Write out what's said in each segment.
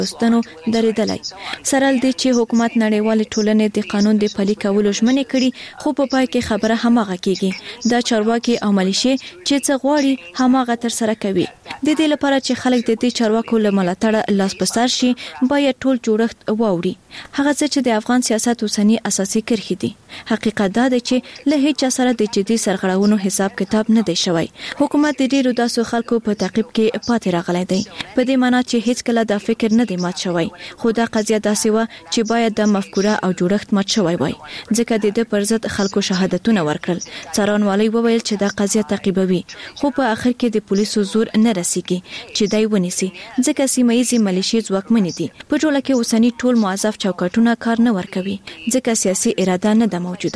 ستنو درېدلای. سره دې چې حکومت نړیوال ټولنې د قانون د پلي کولو ژمنې کړي، خو په پای کې خبره هماغه کیږي. دا چارواکي او ملیشې چې څه غواړي هماغه تر سره کوي. د دې لپاره چې خلک د دې چارواکو له ملاتړه لاس په سر شي، باید ټول جوړښت واوري. هغه څه چې د افغان سیاست اوسنی اساسي کرښې دي. حقیقت دا دی چې له هیڅ سره د جدي سرغړونو حساب کتاب نه دی شوی. حکومت د ډیرو داسو خلکو په تعقیب کې پاتې راغلی دی، په دې معنی چې هیڅ کله دا فکر نه دی مات شوی. خو دا قضیه داسې و چې باید د مفکوره او جوړښت مات شوی وای، ځکه د دې پر ضد خلکو شهادتونه ورکړل. څارنوالۍ وویل چې دا قضیه تعقیبوي، خو په اخر کې د پولیسو زور نه رسیږي چې دای ونیسي، ځکه سیمایي ملیشې ځواکمنې دي. په ټوله کې اوسنی ټول موظف چوکاټونه کار نه ورکوي، ځکه سیاسي اراده نه ده موجوده.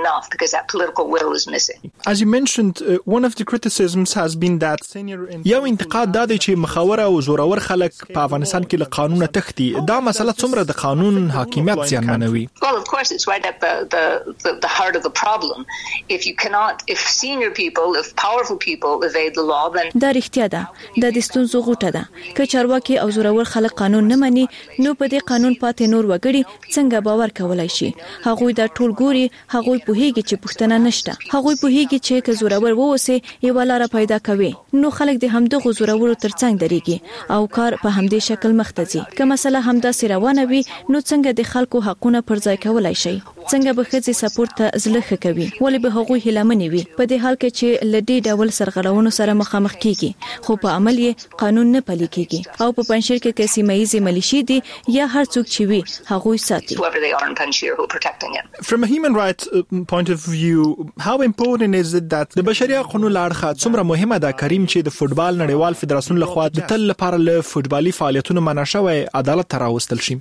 As you mentioned, one of the criticisms has been that یو انتقاد دا دی چې مخاوره او زورور خلک په افغانستان کې له قانونه تښتي. دا مسله څومره د قانون حاکمیت زیانمنوي؟ Well, of course, it's right at the heart of the problem. If senior people, if powerful people evade the law, then دا رښتیا ده. د ستونزو غوټه ده. که چارواکي او زورور خلک قانون نه مني، نو په دې قانون پاتې نور وګړي څنګه باور کولای شي؟ هغوی دا ټول ګوري، هغوی پوهیږي چې پښتنه نشته. هغوی پوهیږي چې که زورور ووسي یو لار پیدا کوي، نو خلک د همدغه زورورو ترڅنګ درېږي او کار په همدې شکل مخته ځي. که مسله همدا روانه وي، نو څنګه د خلکو حقونه پر ځای کولای شي؟ څنګه به ښځې سپورت ته زړه ښه کوي؟ ولې به هغوی هیلهمنې وي په دې حال کې چې له دې ډول سرغړونو سره مخامخ کیږي، خو په عمل یې قانون نه پلي کیږي. او په پنځیر کې که سیمایي ملیشې دي یا هر څوک چې وي، هغوی ساتي. From a human rights point of view, how important is it that د بشري حقوقو لړخه څومره مهمه ده کریم چې د فوتبال نړیوال فدراسیون لخوا د تل لپاره له فوتبالي فعالیتونو منع شوی عدالت ته راوستل شي؟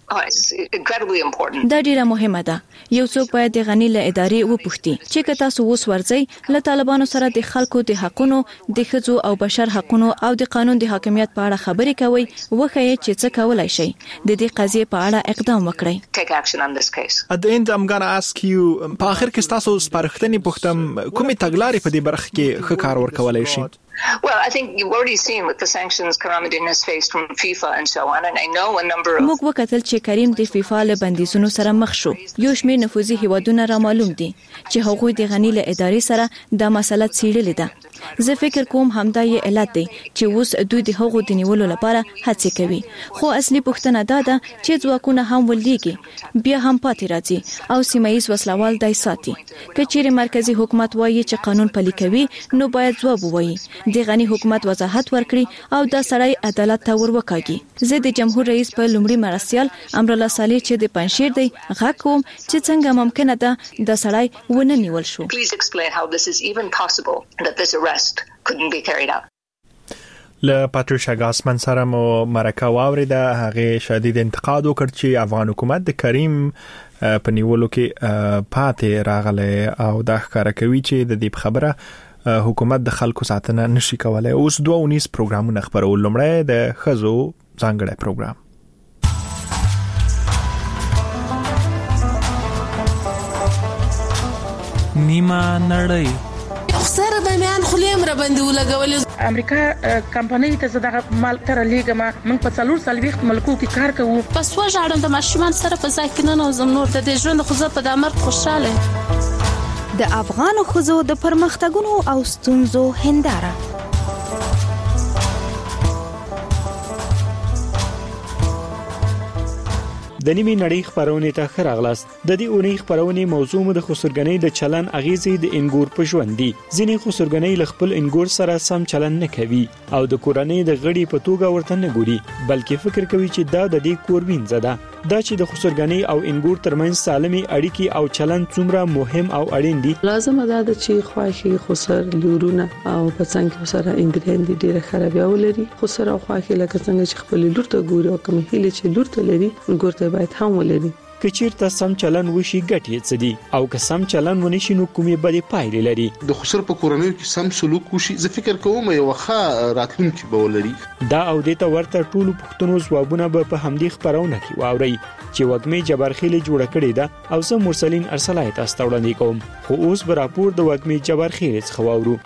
دا ډیره مهمه ده. یو څوک باید د غنی له ادارې وپوښتي چې که تاسو اوس ورځي له طالبانو سره د خلکو د حقونو، د ښځو او بشر حقونو او د قانون د حاکمیت په اړه خبرې کوي، وښایي چې څه کولای شي. د دې قضیې په اړه اقدام وکړئ. At the end, I'm going to ask you, په اخر کې تاسو سپارښتنې پوښتم، کومې تګلارې په دې برخه کې ښه کار ورکولای شي؟ Well, I think you've already seen with the sanctions Karim has faced from FIFA and so on, and I know a number of موږ وکتل چې کریم د فیفا له بندیزونو سره مخ شو. یو شمېر نفوذي هیوادونه را معلوم دي چې هغوی د غنی له ادارې سره دا مسله څېړلې ده. زه فکر کوم همدا یې علت دی چې اوس دوی د هغو د نیولو لپاره هڅې کوي. خو اصلي پوښتنه دا ده چې ځواکونه هم ولېږي، بیا هم پاتې راځي او سیمایي وسلوال دای ساتي. که چیرې مرکزی حکومت وایي چې قانون پلي کوي، نو باید ځواب ووایي، د غنی حکومت وضاحت ورکړي او دا سړی عدالت ته وروکاږي. زه د جمهور رئیس په لومړي مرستیال امرالله صالح چې د پنځیر دی غږ کوم چې څنګه ممکنه ده دا سړی ونه نیول شو. Please explain how this is even possible that this arrest couldn't be carried out. له پاتریشا ګاسمن سره مو مرکه واوریده. هغه شدید انتقاد وکړ چې افغان حکومت د کریم په نیولو کې پاتې راغلی او دا ښکاره کوي چې د دې خبره حکومت د خلکو ساتنه نشي کولای. اوس 2 پروګرامونه خبرول. لومړی د ښځو ځانګړی پروګرام. نیمه نړۍ سره د میان خلیم را باندې ولګولې. امریکا کمپنۍ ته زداغه مال تر لیګه ما موږ په 4 ملکو کې کار کوو. پس وژاړم د ماشومان سره په ځای کې نه نوزم نور د دې ژوند خو زه په دامر خوشاله. د افغان ښځو د پرمختګونو او ستونزو هنداره. د نیمه نړۍ خبرونه ته خراغلاست. د دې اونۍ خبرونه موضوع د خسرګنۍ د چلن اغیزې د انګور په ژوند دي. ځینې خسرګنۍ ل خپل انګور سره سم چلن نه کوي او د کورنۍ د غړي په توګه ورته نه ګوري، بلکې فکر کوي چې دا د دې کور وینځه ده. دا چې د خسرګنۍ او انګور ترمنځ سالمي اړیکې او چلن څومره مهم او اړین دي. لازم ده چې خواخي خسر لورونه او پڅنګ سره انګریډینټ ډیره خرابیا ولري. خسر او خواخي لکه څنګه چې خپل لور ته ګوري او کوم هیله چې لور ته لري ګورته باید هم ولري. کچیرته سم چلن وشي ګټي څه دي او که سم چلن ونشي نو کومې بدې پایلې لري. د خسر په کورنۍ کې سم سلوک وشي زه فکر کوم یو ښه راتلونکي به ولري. دا او د ته ورته ټولو پښتنو ځوابونه به په همدې خبرونه کې واوري چې وګمې جبرخیلې جوړه کړې ده او زه مرسلین ارسلای تاسو ته وړاندې کوم. خو اوس به راپور د وګمې جبرخیلې څخه واورو.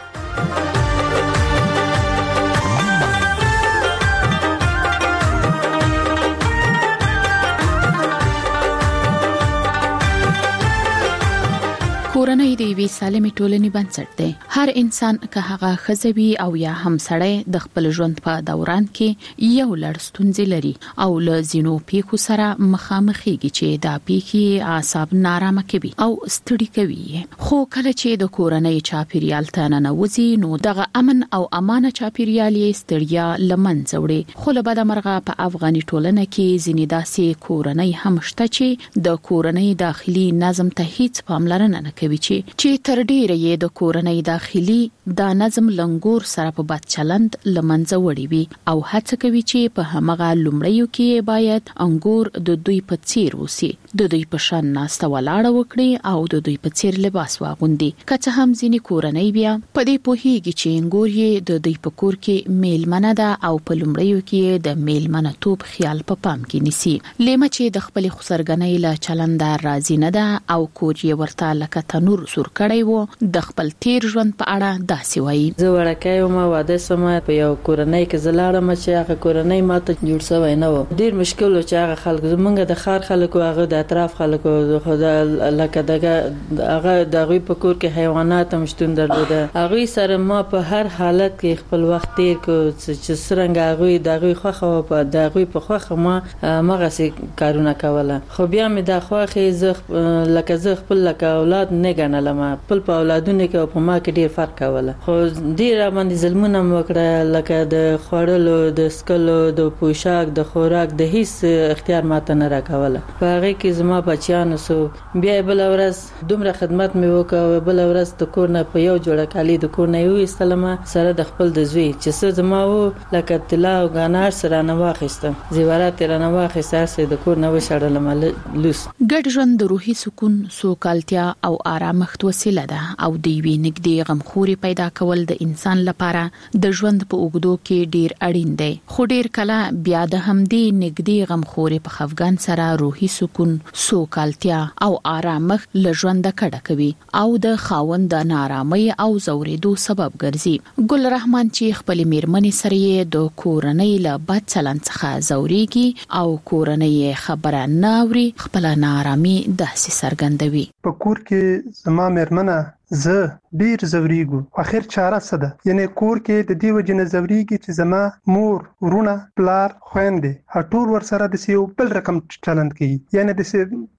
کورنۍ د یوې سالمې ټولنې بنسټ دی. هر انسان که هغه ښځوي او یا هم سړی د خپل ژوند په دوران کې یو لړ ستونزې لري او له ځینو پیښو سره مخامخېږي چې دا پیښې اعصاب نارامه کوي او ستړي کوي. خو کله چې د کورنۍ چاپیریال ته ننوځي نو دغه امن او امانه چاپیریال یې ستړیا له منځه وړي. خو له بده مرغه په افغاني ټولنه کې ځینې داسې کورنۍ هم شته چې د کورنۍ داخلي نظم ته هیڅ پاملرنه نه کوي چې تر ډیره یې د کورنۍ داخلي د نظم لنګور سره په بد چلند لمنځه وړي وي او هڅه کوي چې په همغه لومړیو کې باید انګور د دوی په څیر وسی، د دوی په شان ناسته ولاړه وکړي او د دوی په څیر لباس واغوندي. که څه هم ځینې کورنۍ بیا په دې پوهیږي چې انګور یې د دوی په کور کې میلمنه ده او په لومړیو کې د میلمنه توپ خیال په پام کې نیسي. لیمه چې د خپل خسرګنۍ له چلند راضی نه ده او کور یې ورته لکه تنور سور کړی وو، د خپل تیر ژوند په اړه داسې وایي. زه وړکۍ وم، واده سم په یو کورنۍ کې زلاړم چې هغه کورنۍ ماته جوړ شوی نه و. ډیر مشکل و چې هغه خلک زمونږ د خار خلکو، هغه د اطراف خلکو، خدا لکه دغه هغه دغه په کور کې حیوانات هم شتون درلوده. هغه سره ما په هر حالت کې خپل وخت تیر کو چې څنګه هغه دغه خوخه په دغه په خوخه ما مغه سي کارونه کوله. خو بیا مې د خوخه زه لکه زه خپل لکه اولاد نه ګڼلم، خپل په اولادونه کې په ما کې ډیر فرق کوله. خو ډیر باندې ظلمونه وکړه، لکه د خوړلو، د سکلو، د پوشاک، د خوراک، د هیڅ اختیار ماته نه راکوله. په هغه کې زما بچیانو سو بیا بل ورځ دومره خدمت مې وکړ، بل ورځ د کور نه په یو جوړه کالی د کور نه یو استلم سره د خپل د زوی چې څه زما وو لکه طلا او غنار سره نه واخیستم، زیورات نه واخیستم، سره د کور نه وشړلم لوس. ګډ ژوند د روحي سکون، سوکالتیا او آرامښت وسیله ده او د یوې نږدې غمخوري پیدا کول د انسان لپاره د ژوند په اوږدو کې ډیر اړین دی. خو ډیر کله بیا د همدې نږدې غمخوري په خفګان سره روحي سکون، سوکالتیا او آرامښت له ژوند کډه کوي او د خاوند د نارامۍ او زورېدو سبب ګرځي. ګل رحمان چې خپل میرمنې سره د کورنۍ له بد چلند څخه زوريږي او کورنۍ خبره نه اوري، خپل نارامي داسې څرګندوي. په کور کې زما میرمنه زه ډیر زوریږو، اخر چاره څه ده؟ یعنی کور کې د دې وجه نه زوریږي چې زما مور، ورونه، پلار، خويندې ټول ور سره د یو بل رقم چلند کوي، یعنی د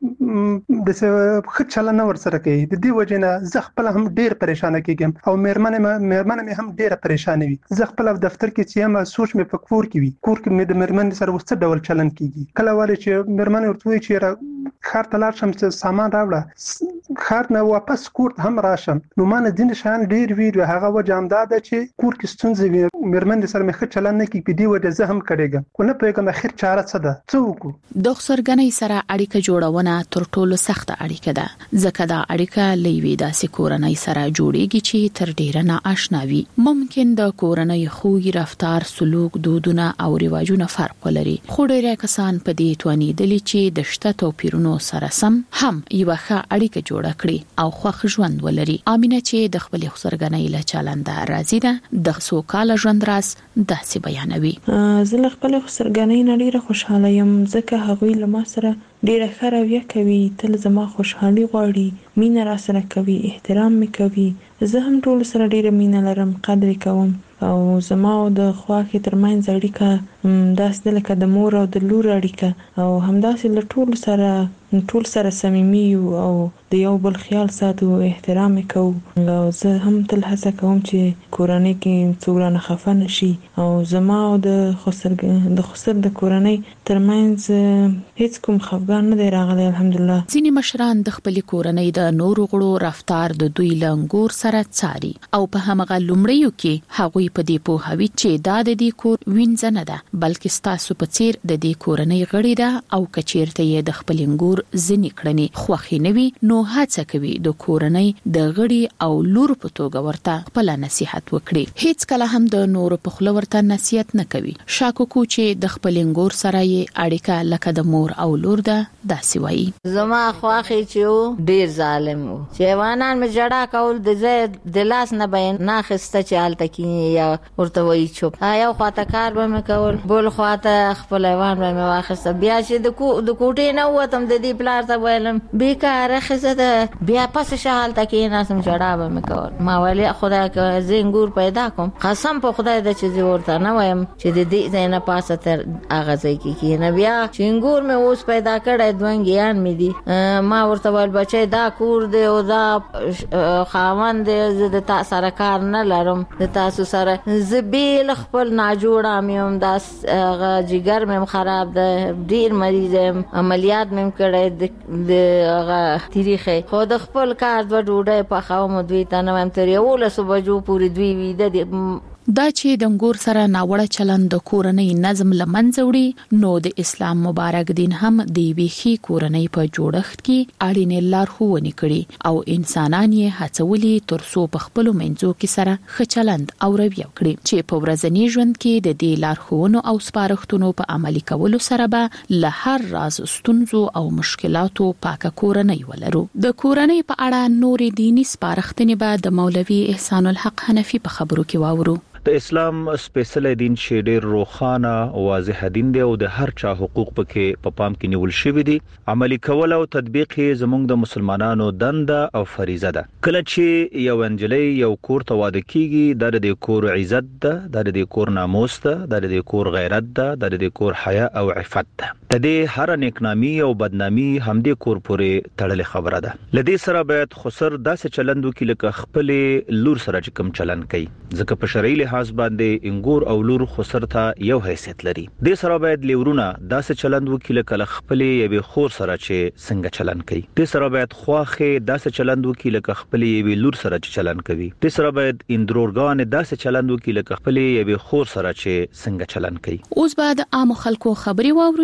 ښه چلند ور سره کوي. د دې وجه نه زه خپل هم ډیر پریشانه کېږم او میرمنه مې هم ډیره پریشانه وي. زه خپل دفتر کې چې هم سوچ مې په کور کې وي، کور کې مې د میرمنې سره وڅ ډول چلند کیږي. کله وایي چې میرمنه ورته وایي چې خار ته لاړ شم چې سامان راوړه، خار نه واپس کور ته هم راشم، نو ما نه دین شان ډیر وی هغه وجه هم ده چې کور کې ستونزې وي، میرمنې سره مې ښه چلند نه کوي، په دې وجه زه هم کړېږم. خو نه پوهېږم اخر چاره څه ده، څه وکړو. د خسرګنۍ سره اړیکه جوړونه تر ټولو سخته اړیکه ده، ځکه دا اړیکه له یوې داسې کورنۍ سره جوړیږي چې تر ډیره نااشنا وي. ممکن د کورنۍ خوی، رفتار، سلوک، دودونه او رواجونه فرق ولري، خو ډیره کسان په دې توانیدلي چې د شته توپیرونو سره سم هم یو ښه اړیکه جوړه کړي او خوښ ژوند ولري. امینه چې د خپل خسرګنۍ له چلند راضی ده، د سوکاله ژوند راز داسې بیانوي. زه له خپل خسرګنۍ نه ډیره خوشاله یم، ځکه هغوی له ما سره ډیره ښه رویه کوي، تل زما خوشحالي غواړي، مینه را سره کوي، احترام می کوي. زه هم ټول سره ډیره مینه لرم، قدر کوم او زما او د خواخې ترمنځ اړیکه داسې لکه د مور او د لور اړیکه، او همداسې له ټول سره صمیمي او د یو بل خیال ساتو، احترام کوو. او زه هم تل هڅه کوم چې کورنۍ کې څوک رانه خفه نشي، او زما او د خسر د کورنۍ ترمنځ هیڅ کوم خفګان نه دی راغلی، الحمدلله. ځینې مشران د خپل کورنۍ د نورو غړو رفتار د دوی لنګور سره څاري او په همغه لومړیو کې هغوی په دې پوهوي چې دا د دې کور وینځ نه ده، بلکې ستاسو په څیر د دې کورنۍ غړي ده، او کچیرته یې د خپل انګور ځنې کړنې خوښې نه وي نو هڅه کوي د کورنۍ د غړي او لور په توګه ورته خپل نصيحت وکړي. هیڅ کله هم د نور په خله ورته نصيحت نه کوي. شاکوکو چې د خپل انګور سره یې اړیکه لکه د مور او لور ده داسې وایي. زما خواخي چې ډیر ظالم وو، چې وانان مې جړه کول د زه د لاس نه بیان نه خسته چې حالت کې یا ورته وایي چوپ، یو خواته کار به مې کول، بل خواته خپل وان به مې واخسته. بیا چې د کوټې نه وتم د دې دی پلار ته ویلم بیکاره خزه ده بیا پس شحال تکې ناسم جړا به مې کول ما ویلي خدای که زه انګور پیدا کوم قسم په خدای د چې ورته نه وایم چې د دې ځای نه پاسه تر هغه ځای کې کېنه بیا چې انګور مې اوس پیدا کړی دوانګیان مې دي ما ورته ویل بچی دا کور دی او دا خاوند دی زه د تا سره کار نه لرم د تاسو سره زه بیل خپل ناجوړه یم دا جګر مې خراب ده ډیر مریض یم عملیات مې کړی د هغه تاریخ خو د خپل کار د ډوډۍ په خاوم دوی ته نه وم تر 11 بجو پورې دوی ویده دي دا چې د انګور سره ناوړه چلند د کورنۍ نظم لمنځه وړي نو د اسلام مبارک دین هم د ویخي کورنۍ په جوړښت کې اړینې لارښوونې کړي او انسانان یې هڅولي ترڅو په خپل منځو کې سره ښه چلند او رویه کړي چې په ورځني ژوند کې د دې لارښوونو او سپارښتنو په عملي کولو سره به له هر راز ستونزو او مشکلاتو پاکه کورنۍ ولرو. د کورنۍ په اړه نورې دینی سپارښتنې به د مولوي احسان الحق حنفي په خبرو کې واورو. د اسلام سپیشل دین چې ډېر روخانه او واضح دین دی او د هر چا حقوق پکې په پام کې نیول شوی دي عملی کول او تطبیق یې زموږ د مسلمانانو دنده او فریضه ده. کله چې یو انجلۍ یو کور ته واده کیږي د کور عزت ده د کور ناموس ده د کور غیرت ده د کور حیا او عفت ده. د دې هر نیکنامي او بدنامي همدې کور پورې تړلې خبره ده. لدې سره باید خسر داسې چلند وکړي لکه خپل لور سره کوم چلند کوي ځکه په شرعي لحاظ باندې انګور او لور خسر ته یو حیثیت لري. د سره باید لیورونه داسې چلند وکړي لکه خپل یوې خور سره چې څنګه چلند کوي. د سره باید خواخه داسې چلند وکړي لکه خپل یوې لور سره چې چلند کوي. د سره باید اندرورګان داسې چلند وکړي لکه خپل یوې خور سره چې څنګه چلند کوي. اوس بعد عام خلکو خبري واورو